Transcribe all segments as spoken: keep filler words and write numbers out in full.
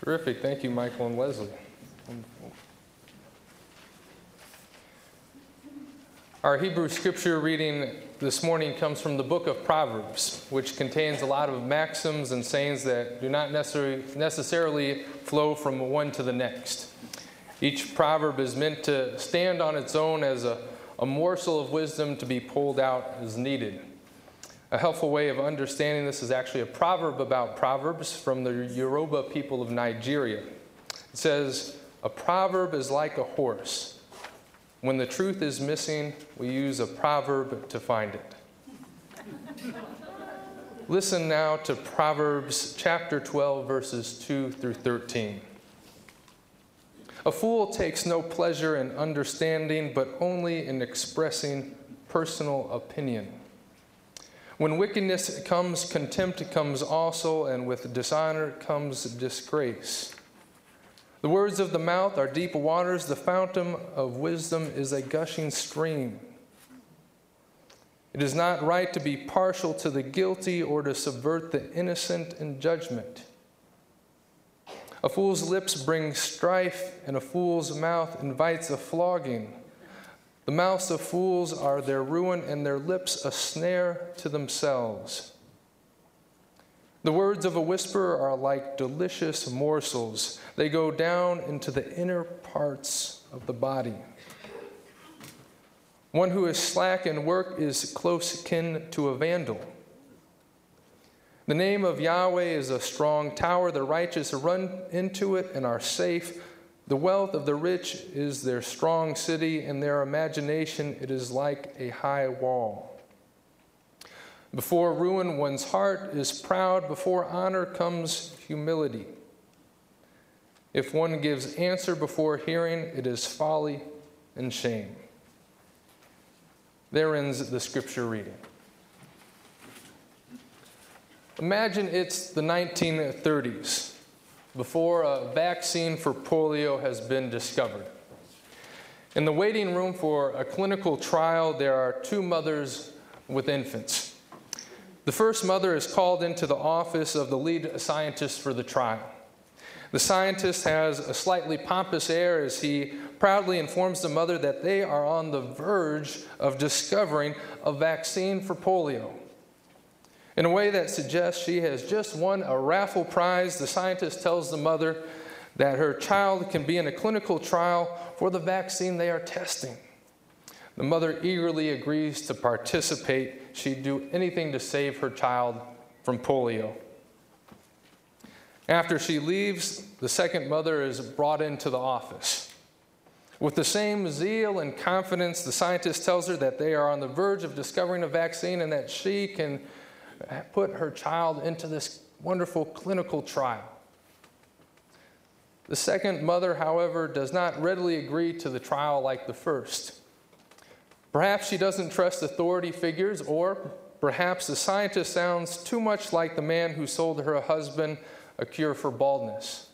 Terrific. Thank you, Michael and Leslie. Wonderful. Our Hebrew scripture reading this morning comes from the book of Proverbs, which contains a lot of maxims and sayings that do not necessarily, necessarily flow from one to the next. Each proverb is meant to stand on its own as a, a morsel of wisdom to be pulled out as needed. A helpful way of understanding this is actually a proverb about proverbs from the Yoruba people of Nigeria. It says, "A proverb is like a horse. When the truth is missing, we use a proverb to find it." Listen now to Proverbs chapter twelve, verses two through thirteen. "A fool takes no pleasure in understanding, but only in expressing personal opinion. When wickedness comes, contempt comes also, and with dishonor comes disgrace. The words of the mouth are deep waters. The fountain of wisdom is a gushing stream. It is not right to be partial to the guilty or to subvert the innocent in judgment. A fool's lips bring strife, and a fool's mouth invites a flogging. The mouths of fools are their ruin, and their lips a snare to themselves. The words of a whisperer are like delicious morsels. They go down into the inner parts of the body. One who is slack in work is close kin to a vandal. The name of Yahweh is a strong tower. The righteous run into it and are safe. The wealth of the rich is their strong city, and their imagination it is like a high wall. Before ruin, one's heart is proud. Before honor comes humility. If one gives answer before hearing, it is folly and shame." There ends the scripture reading. Imagine it's the nineteen thirties. Before a vaccine for polio has been discovered. In the waiting room for a clinical trial, there are two mothers with infants. The first mother is called into the office of the lead scientist for the trial. The scientist has a slightly pompous air as he proudly informs the mother that they are on the verge of discovering a vaccine for polio. In a way that suggests she has just won a raffle prize, the scientist tells the mother that her child can be in a clinical trial for the vaccine they are testing. The mother eagerly agrees to participate. She'd do anything to save her child from polio. After she leaves, the second mother is brought into the office. With the same zeal and confidence, the scientist tells her that they are on the verge of discovering a vaccine and that she can put her child into this wonderful clinical trial. The second mother, however, does not readily agree to the trial like the first. Perhaps she doesn't trust authority figures, or perhaps the scientist sounds too much like the man who sold her husband a cure for baldness.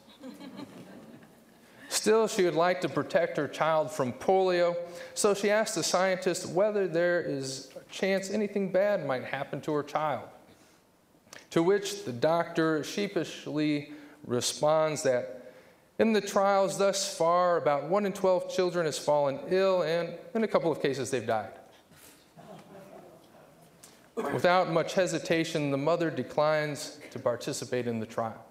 Still, she would like to protect her child from polio, so she asks the scientist whether there is a chance anything bad might happen to her child. To which the doctor sheepishly responds that in the trials thus far, about one in twelve children has fallen ill, and in a couple of cases they've died. Without much hesitation, the mother declines to participate in the trial.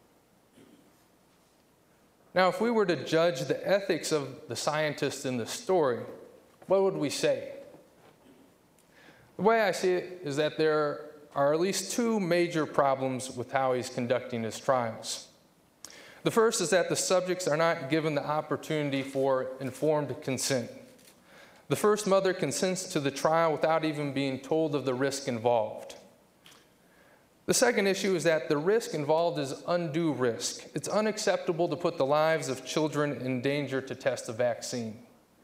Now, if we were to judge the ethics of the scientist in the story, what would we say? The way I see it is that there are at least two major problems with how he's conducting his trials. The first is that the subjects are not given the opportunity for informed consent. The first mother consents to the trial without even being told of the risk involved. The second issue is that the risk involved is undue risk. It's unacceptable to put the lives of children in danger to test a vaccine.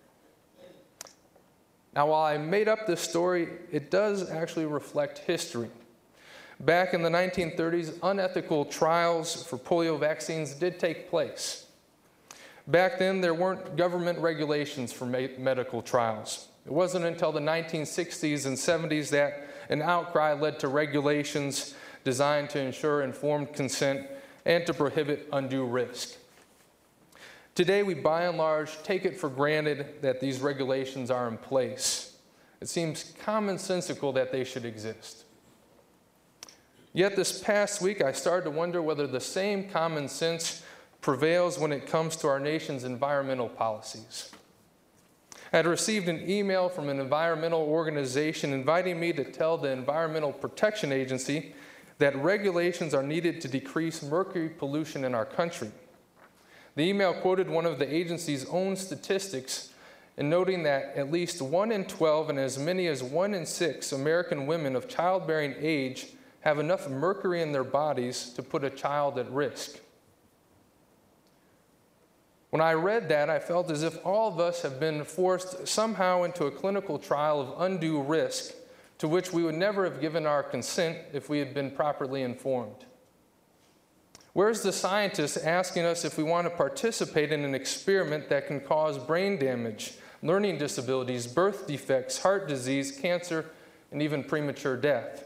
Now, while I made up this story, it does actually reflect history. Back in the nineteen thirties, unethical trials for polio vaccines did take place. Back then, there weren't government regulations for medical trials. It wasn't until the nineteen sixties and seventies that an outcry led to regulations designed to ensure informed consent and to prohibit undue risk. Today, we by and large take it for granted that these regulations are in place. It seems commonsensical that they should exist. Yet this past week, I started to wonder whether the same common sense prevails when it comes to our nation's environmental policies. I had received an email from an environmental organization inviting me to tell the Environmental Protection Agency that regulations are needed to decrease mercury pollution in our country. The email quoted one of the agency's own statistics in noting that at least one in twelve and as many as one in six American women of childbearing age have enough mercury in their bodies to put a child at risk. When I read that, I felt as if all of us have been forced somehow into a clinical trial of undue risk to which we would never have given our consent if we had been properly informed. Where's the scientist asking us if we want to participate in an experiment that can cause brain damage, learning disabilities, birth defects, heart disease, cancer, and even premature death?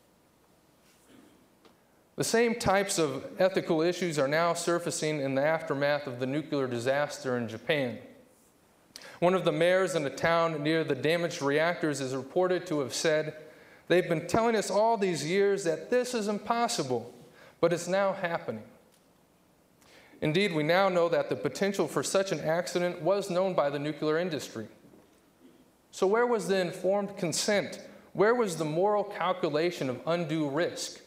The same types of ethical issues are now surfacing in the aftermath of the nuclear disaster in Japan. One of the mayors in a town near the damaged reactors is reported to have said, "They've been telling us all these years that this is impossible, but it's now happening." Indeed, we now know that the potential for such an accident was known by the nuclear industry. So where was the informed consent? Where was the moral calculation of undue risk?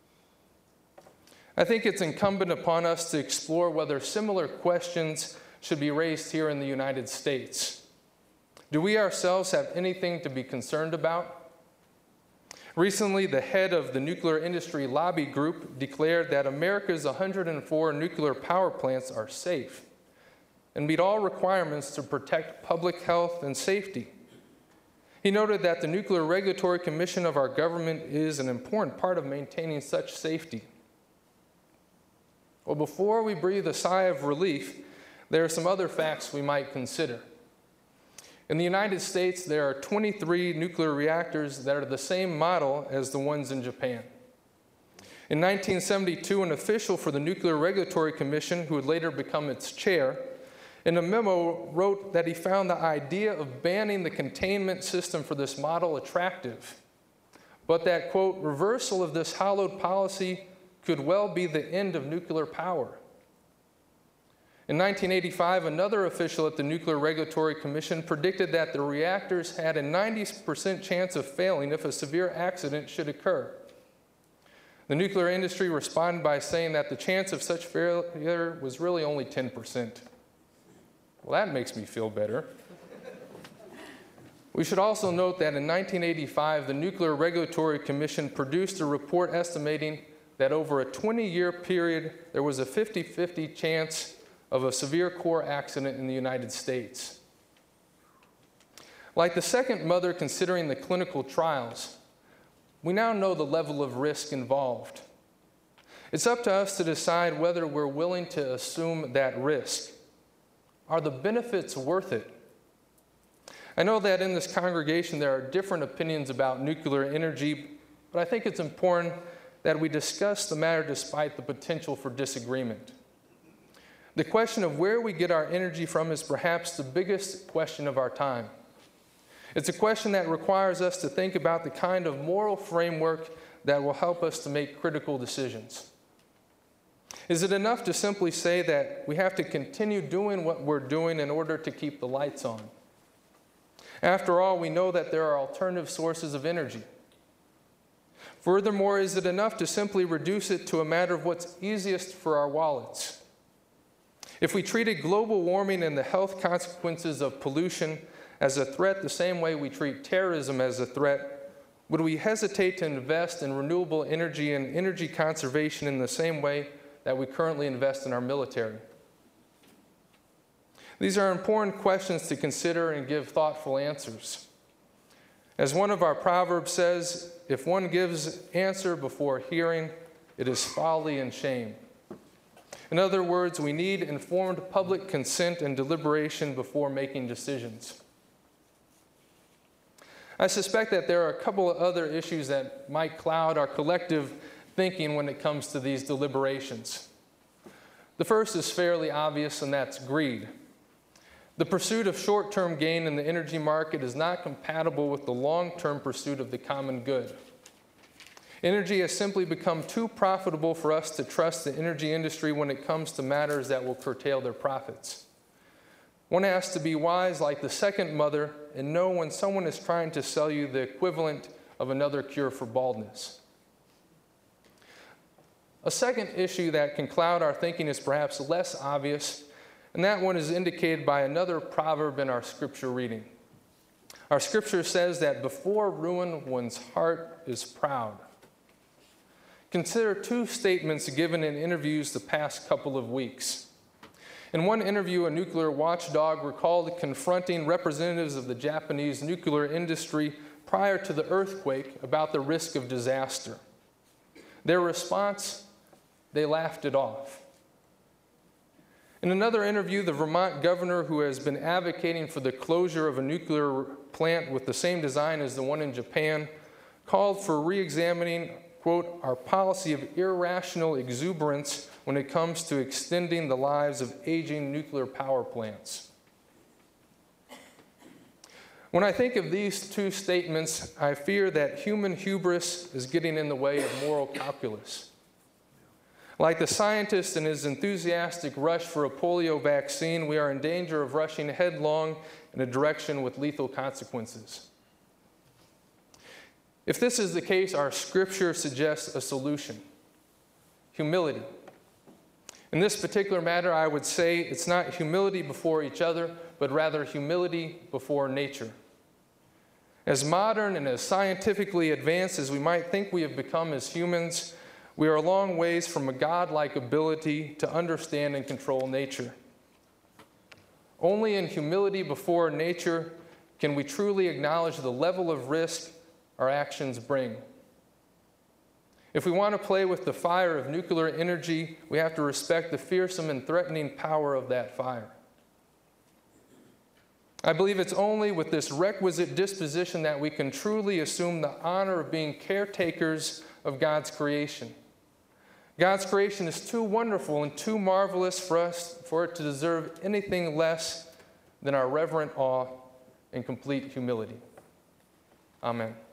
I think it's incumbent upon us to explore whether similar questions should be raised here in the United States. Do we ourselves have anything to be concerned about? Recently, the head of the Nuclear Industry Lobby Group declared that America's one hundred four nuclear power plants are safe and meet all requirements to protect public health and safety. He noted that the Nuclear Regulatory Commission of our government is an important part of maintaining such safety. Well, before we breathe a sigh of relief, there are some other facts we might consider. In the United States, there are twenty-three nuclear reactors that are the same model as the ones in Japan. In nineteen seventy-two, an official for the Nuclear Regulatory Commission, who would later become its chair, in a memo wrote that he found the idea of banning the containment system for this model attractive, but that, quote, reversal of this hallowed policy could well be the end of nuclear power. In nineteen eighty-five, another official at the Nuclear Regulatory Commission predicted that the reactors had a ninety percent chance of failing if a severe accident should occur. The nuclear industry responded by saying that the chance of such failure was really only ten percent. Well, that makes me feel better. We should also note that in nineteen eighty-five, the Nuclear Regulatory Commission produced a report estimating that over a twenty-year period, there was a fifty-fifty chance of a severe core accident in the United States. Like the second mother considering the clinical trials, we now know the level of risk involved. It's up to us to decide whether we're willing to assume that risk. Are the benefits worth it? I know that in this congregation there are different opinions about nuclear energy, but I think it's important that we discuss the matter despite the potential for disagreement. The question of where we get our energy from is perhaps the biggest question of our time. It's a question that requires us to think about the kind of moral framework that will help us to make critical decisions. Is it enough to simply say that we have to continue doing what we're doing in order to keep the lights on? After all, we know that there are alternative sources of energy. Furthermore, is it enough to simply reduce it to a matter of what's easiest for our wallets? If we treated global warming and the health consequences of pollution as a threat the same way we treat terrorism as a threat, would we hesitate to invest in renewable energy and energy conservation in the same way that we currently invest in our military? These are important questions to consider and give thoughtful answers. As one of our proverbs says, if one gives answer before hearing, it is folly and shame. In other words, we need informed public consent and deliberation before making decisions. I suspect that there are a couple of other issues that might cloud our collective thinking when it comes to these deliberations. The first is fairly obvious, and that's greed. The pursuit of short-term gain in the energy market is not compatible with the long-term pursuit of the common good. Energy has simply become too profitable for us to trust the energy industry when it comes to matters that will curtail their profits. One has to be wise like the second mother and know when someone is trying to sell you the equivalent of another cure for baldness. A second issue that can cloud our thinking is perhaps less obvious, and that one is indicated by another proverb in our scripture reading. Our scripture says that before ruin, one's heart is proud. Consider two statements given in interviews the past couple of weeks. In one interview, a nuclear watchdog recalled confronting representatives of the Japanese nuclear industry prior to the earthquake about the risk of disaster. Their response, they laughed it off. In another interview, the Vermont governor, who has been advocating for the closure of a nuclear plant with the same design as the one in Japan, called for re-examining, quote, our policy of irrational exuberance when it comes to extending the lives of aging nuclear power plants. When I think of these two statements, I fear that human hubris is getting in the way of moral calculus. Like the scientist in his enthusiastic rush for a polio vaccine, we are in danger of rushing headlong in a direction with lethal consequences. If this is the case, our scripture suggests a solution: humility. In this particular matter, I would say it's not humility before each other, but rather humility before nature. As modern and as scientifically advanced as we might think we have become as humans, we are a long ways from a God-like ability to understand and control nature. Only in humility before nature can we truly acknowledge the level of risk our actions bring. If we want to play with the fire of nuclear energy, we have to respect the fearsome and threatening power of that fire. I believe it's only with this requisite disposition that we can truly assume the honor of being caretakers of God's creation. God's creation is too wonderful and too marvelous for us for it to deserve anything less than our reverent awe and complete humility. Amen.